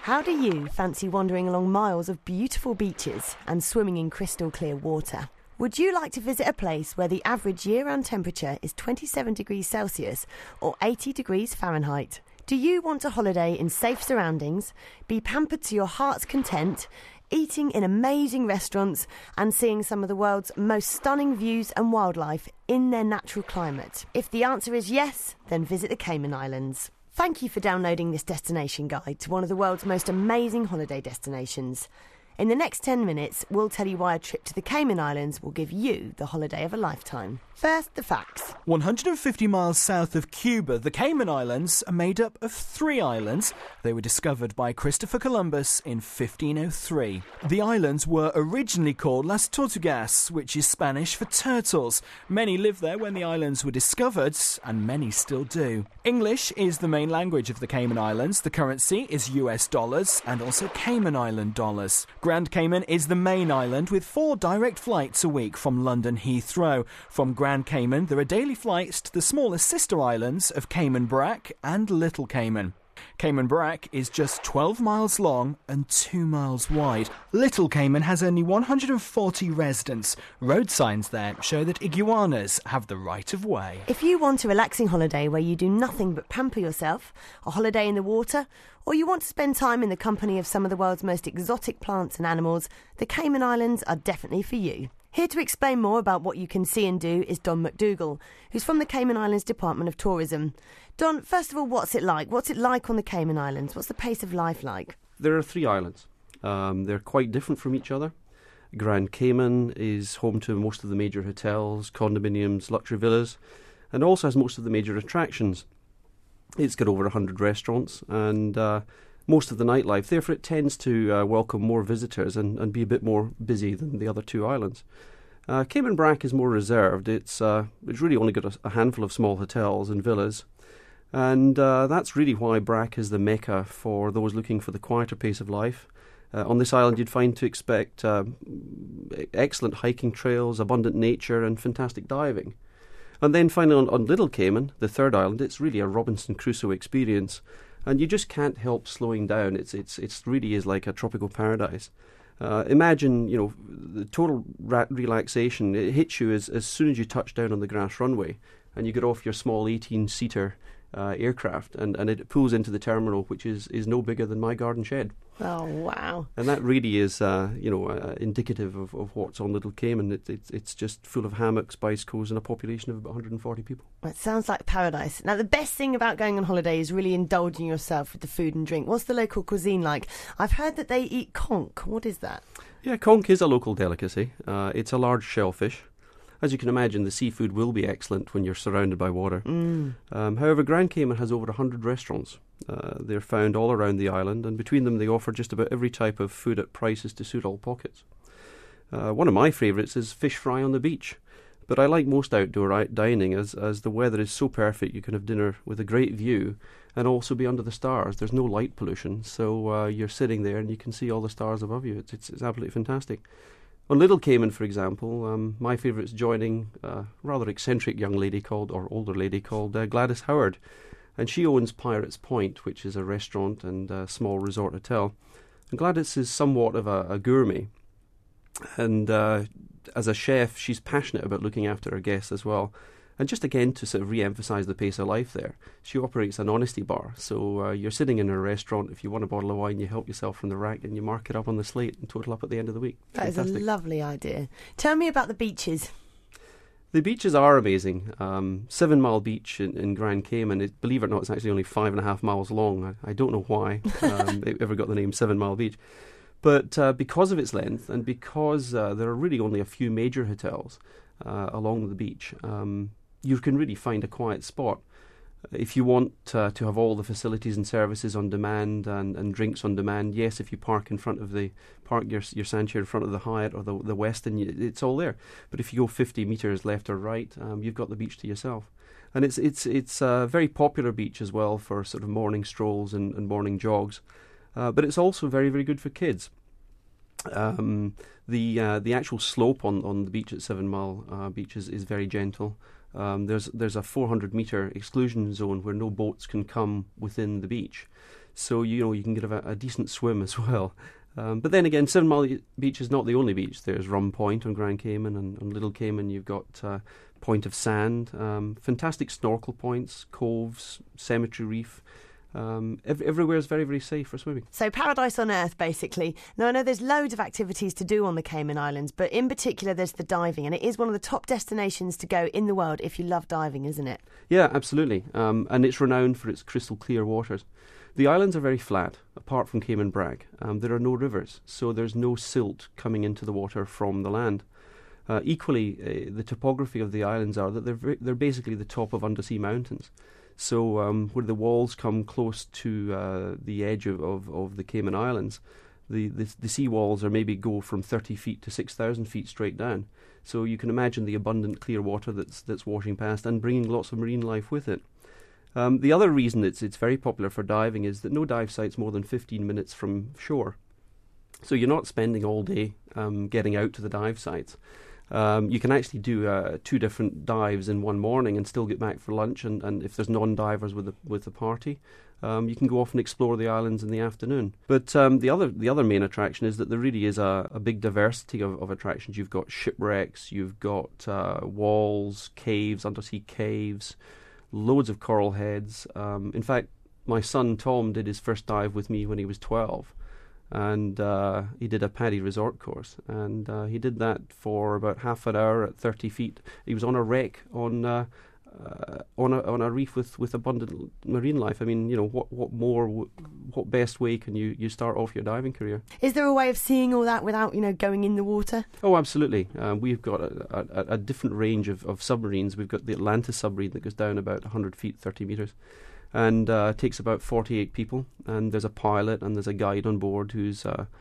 How do you fancy wandering along miles of beautiful beaches and swimming in crystal clear water? Would you like to visit a place where the average year-round temperature is 27 degrees Celsius or 80 degrees Fahrenheit? Do you want a holiday in safe surroundings, be pampered to your heart's content, eating in amazing restaurants and seeing some of the world's most stunning views and wildlife in their natural climate? If the answer is yes, then visit the Cayman Islands. Thank you for downloading this destination guide to one of the world's most amazing holiday destinations. In the next 10 minutes, we'll tell you why a trip to the Cayman Islands will give you the holiday of a lifetime. First, the facts. 150 miles south of Cuba, the Cayman Islands are made up of 3 islands. They were discovered by Christopher Columbus in 1503. The islands were originally called Las Tortugas, which is Spanish for turtles. Many lived there when the islands were discovered, and many still do. English is the main language of the Cayman Islands. The currency is US dollars and also Cayman Island dollars. Grand Cayman is the main island with 4 direct flights a week from London Heathrow. From Grand Cayman, there are daily flights to the smaller sister islands of Cayman Brac and Little Cayman. Cayman Brac is just 12 miles long and 2 miles wide. Little Cayman has only 140 residents. Road signs there show that iguanas have the right of way. If you want a relaxing holiday where you do nothing but pamper yourself, a holiday in the water, or you want to spend time in the company of some of the world's most exotic plants and animals, the Cayman Islands are definitely for you. Here to explain more about what you can see and do is Don McDougall, who's from the Cayman Islands Department of Tourism. Don, first of all, what's it like? What's it like on the Cayman Islands? What's the pace of life like? There are 3 islands. They're quite different from each other. Grand Cayman is home to most of the major hotels, condominiums, luxury villas, and also has most of the major attractions. It's got over 100 restaurants and most of the nightlife. Therefore, it tends to welcome more visitors and be a bit more busy than the other 2 islands. Cayman Brac is more reserved. It's really only got a handful of small hotels and villas. And that's really why Brac is the mecca for those looking for the quieter pace of life. On this island, you'd find to expect excellent hiking trails, abundant nature, and fantastic diving. And then finally on Little Cayman, the 3rd island, it's really a Robinson Crusoe experience. And you just can't help slowing down. It really is like a tropical paradise. Imagine, the total relaxation. It hits you as soon as you touch down on the grass runway and you get off your small 18-seater aircraft and it pulls into the terminal, which is no bigger than my garden shed. Oh, wow. And that really is, indicative of what's on Little Cayman. It's just full of hammocks, bicycles, and a population of about 140 people. Well, it sounds like paradise. Now, the best thing about going on holiday is really indulging yourself with the food and drink. What's the local cuisine like? I've heard that they eat conch. What is that? Yeah, conch is a local delicacy. It's a large shellfish. As you can imagine, the seafood will be excellent when you're surrounded by water. However, Grand Cayman has over 100 restaurants. They're found all around the island, and between them they offer just about every type of food at prices to suit all pockets. One of my favourites is fish fry on the beach. But I like most outdoor dining as the weather is so perfect. You can have dinner with a great view and also be under the stars. There's no light pollution, so you're sitting there and you can see all the stars above you. It's absolutely fantastic. On Little Cayman, for example, my favourite is joining a rather eccentric young lady older lady called Gladys Howard. And she owns Pirates Point, which is a restaurant and a small resort hotel. And Gladys is somewhat of a gourmet. And as a chef, she's passionate about looking after her guests as well. And just again, to sort of re-emphasise the pace of life there, she operates an honesty bar. So you're sitting in a restaurant, if you want a bottle of wine, you help yourself from the rack and you mark it up on the slate and total up at the end of the week. That is a lovely idea. Tell me about the beaches. The beaches are amazing. 7 Mile Beach in Grand Cayman, believe it or not, it's actually only 5.5 miles long. I don't know why it ever got the name 7 Mile Beach. But because of its length and because there are really only a few major hotels along the beach, you can really find a quiet spot. If you want to have all the facilities and services on demand and drinks on demand, yes, if you park your sandchair in front of the Hyatt or the Westin, it's all there. But if you go 50 metres left or right, you've got the beach to yourself. And it's a very popular beach as well for sort of morning strolls and morning jogs. But it's also very, very good for kids. The actual slope on the beach at 7 Mile Beach is very gentle. There's a 400-metre exclusion zone where no boats can come within the beach. So, you can get a decent swim as well. But then again, 7 Mile Beach is not the only beach. There's Rum Point on Grand Cayman, and on Little Cayman you've got Point of Sand, fantastic snorkel points, coves, Cemetery Reef. Everywhere is very, very safe for swimming. So paradise on earth, basically. Now, I know there's loads of activities to do on the Cayman Islands, but in particular there's the diving, and it is one of the top destinations to go in the world if you love diving, isn't it? Yeah, absolutely. And it's renowned for its crystal clear waters. The islands are very flat, apart from Cayman Brac. There are no rivers, so there's no silt coming into the water from the land. Equally, the topography of the islands are that they're basically the top of undersea mountains. So where the walls come close to the edge of the Cayman Islands, the sea walls are maybe go from 30 feet to 6,000 feet straight down. So you can imagine the abundant clear water that's washing past and bringing lots of marine life with it. The other reason it's very popular for diving is that no dive site's more than 15 minutes from shore. So you're not spending all day getting out to the dive sites. You can actually do 2 different dives in one morning and still get back for lunch. And if there's non-divers with the party, you can go off and explore the islands in the afternoon. But the other main attraction is that there really is a big diversity of attractions. You've got shipwrecks, you've got walls, caves, undersea caves, loads of coral heads. In fact, my son Tom did his first dive with me when he was 12. And he did a PADI resort course, and he did that for about half an hour at 30 feet. He was on a wreck on a reef with abundant marine life. I mean, what best way can you start off your diving career? Is there a way of seeing all that without going in the water? Oh, absolutely. We've got a different range of submarines. We've got the Atlantis submarine that goes down about 100 feet, 30 metres. And takes about 48 people, and there's a pilot and there's a guide on board who's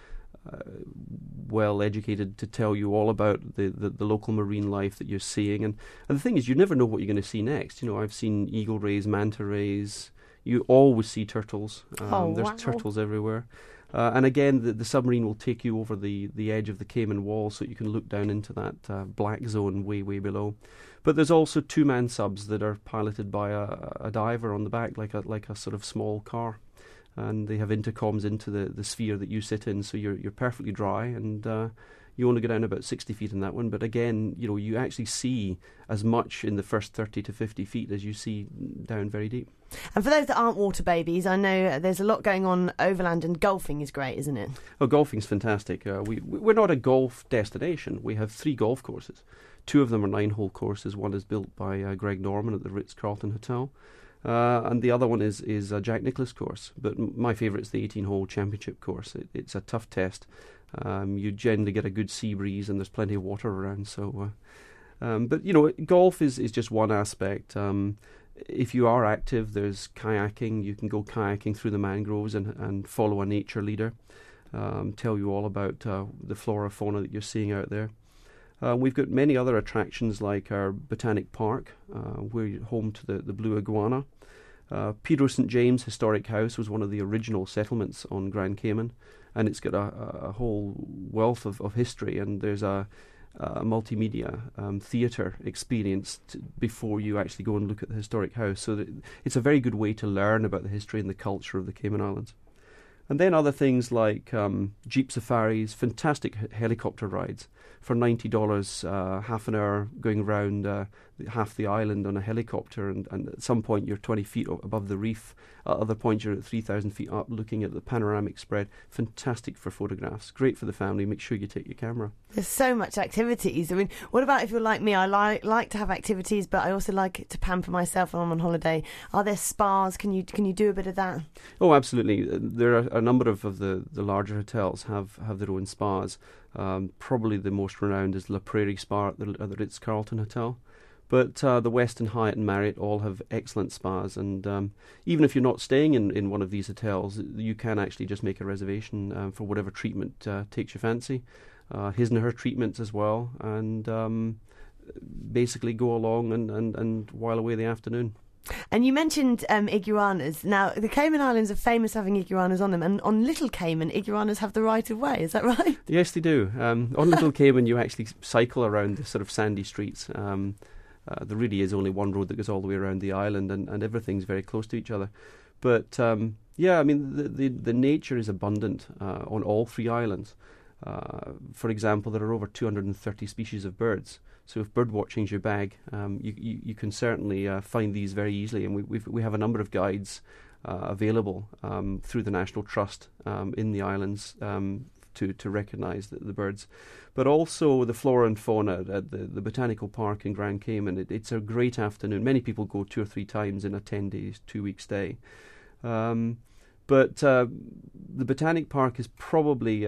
well educated to tell you all about the local marine life that you're seeing. And the thing is, you never know what you're going to see next. I've seen eagle rays, manta rays. You always see turtles. There's turtles everywhere. And again, the submarine will take you over the edge of the Cayman wall so you can look down into that black zone way, way below. But there's also 2-man subs that are piloted by a diver on the back, like a sort of small car. And they have intercoms into the sphere that you sit in, so you're perfectly dry, and you only go down about 60 feet in that one. But again, you actually see as much in the first 30 to 50 feet as you see down very deep. And for those that aren't water babies, I know there's a lot going on overland, and golfing is great, isn't it? Oh, golfing's fantastic. We're not a golf destination. We have 3 golf courses. 2 of them are 9-hole courses. One is built by Greg Norman at the Ritz-Carlton Hotel. And the other one is a Jack Nicklaus course. But my favourite is the 18-hole championship course. It's a tough test. You generally get a good sea breeze and there's plenty of water around. So, but golf is just one aspect. If you are active, there's kayaking. You can go kayaking through the mangroves and follow a nature leader. Tell you all about the flora, fauna that you're seeing out there. We've got many other attractions like our Botanic Park. We're home to the blue iguana. Pedro St. James Historic House was one of the original settlements on Grand Cayman, and it's got a whole wealth of history, and there's a multimedia theatre experience before you actually go and look at the historic house. So it's a very good way to learn about the history and the culture of the Cayman Islands. And then other things like jeep safaris, fantastic helicopter rides for $90, half an hour going around half the island on a helicopter, and at some point you're 20 feet above the reef. At other points you're at 3,000 feet up looking at the panoramic spread. Fantastic for photographs, great for the family. Make sure you take your camera. There's so much activities. I mean, what about if you're like me? I like to have activities, but I also like to pamper myself when I'm on holiday. Are there spas? Can you do a bit of that? Oh, absolutely. There are a number of the larger hotels have their own spas. Probably the most renowned is La Prairie Spa at the Ritz-Carlton Hotel. But the Westin, Hyatt and Marriott all have excellent spas, and even if you're not staying in one of these hotels, you can actually just make a reservation for whatever treatment takes your fancy. His and her treatments as well, and basically go along and while away the afternoon. And you mentioned iguanas. Now, the Cayman Islands are famous for having iguanas on them, and on Little Cayman, iguanas have the right of way. Is that right? Yes, they do. On Little Cayman, you actually cycle around the sort of sandy streets. There really is only one road that goes all the way around the island, and everything's very close to each other. But yeah, I mean, the nature is abundant on all 3 islands. For example, there are over 230 species of birds. So if bird watching is your bag, you can certainly find these very easily. And we have a number of guides available through the National Trust in the islands to recognise the birds. But also the flora and fauna at the Botanical Park in Grand Cayman. It's a great afternoon. Many people go 2 or 3 times in a 10-day, 2-week stay. But the Botanic Park is probably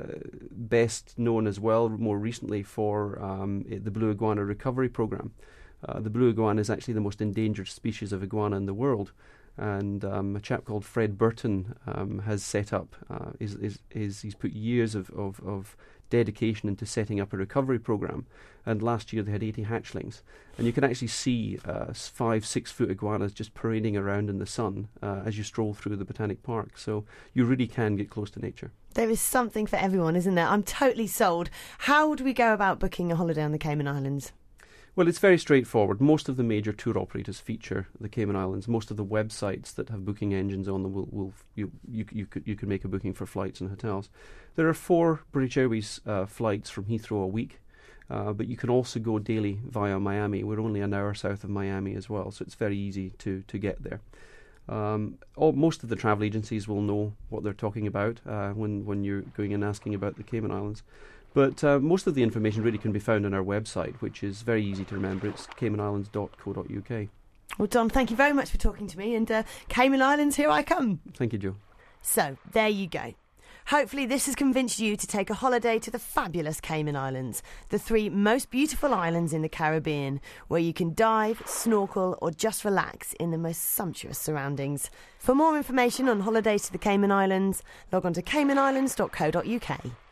best known as well more recently for the blue iguana recovery program. The blue iguana is actually the most endangered species of iguana in the world, and a chap called Fred Burton has set up. He's put years of dedication into setting up a recovery program, and last year they had 80 hatchlings, and you can actually see 5-6 foot iguanas just parading around in the sun as you stroll through the Botanic Park. So you really can get close to nature. There is something for everyone, isn't there? I'm totally sold. How would we go about booking a holiday on the Cayman Islands? Well, it's very straightforward. Most of the major tour operators feature the Cayman Islands. Most of the websites that have booking engines on them you could make a booking for flights and hotels. There are 4 British Airways flights from Heathrow a week, but you can also go daily via Miami. We're only an hour south of Miami as well, so it's very easy to get there. Most of the travel agencies will know what they're talking about when you're going and asking about the Cayman Islands. But most of the information really can be found on our website, which is very easy to remember. It's caymanislands.co.uk. Well, Don, thank you very much for talking to me, and Cayman Islands, here I come. Thank you, Jo. So, there you go. Hopefully this has convinced you to take a holiday to the fabulous Cayman Islands, the 3 most beautiful islands in the Caribbean, where you can dive, snorkel or just relax in the most sumptuous surroundings. For more information on holidays to the Cayman Islands, log on to caymanislands.co.uk.